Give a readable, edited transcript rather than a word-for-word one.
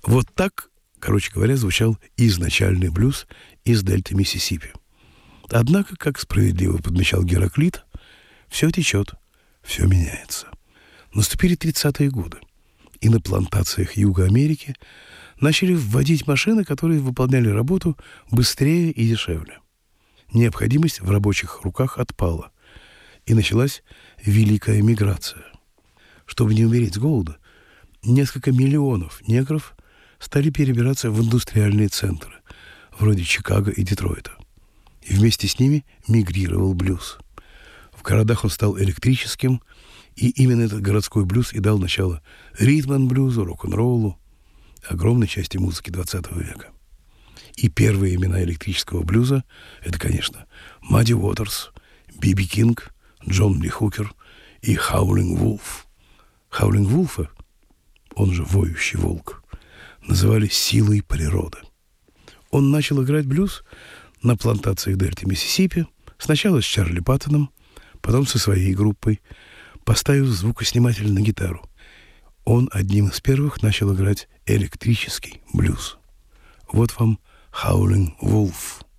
Вот так, короче говоря, звучал изначальный блюз из дельты Миссисипи. Однако, как справедливо подмечал Гераклит, все течет, все меняется. Наступили 30-е годы, и на плантациях Юга Америки начали вводить машины, которые выполняли работу быстрее и дешевле. Необходимость в рабочих руках отпала, и началась великая миграция. Чтобы не умереть с голода, несколько миллионов негров стали перебираться в индустриальные центры, вроде Чикаго и Детройта. И вместе с ними мигрировал блюз. В городах он стал электрическим, и именно этот городской блюз и дал начало ритм-н-блюзу, рок-н-роллу, огромной части музыки XX века. И первые имена электрического блюза — это, конечно, Мадди Уотерс, Би-Би Кинг, Джон Ли Хукер и Хаулинг Вулф. Хаулинг Вулфа, он же воющий волк, называли силой природы. Он начал играть блюз на плантациях дельты Миссисипи, сначала с Чарли Паттоном, потом со своей группой, поставив звукосниматель на гитару. Он одним из первых начал играть электрический блюз. Вот вам Howlin' Wolf.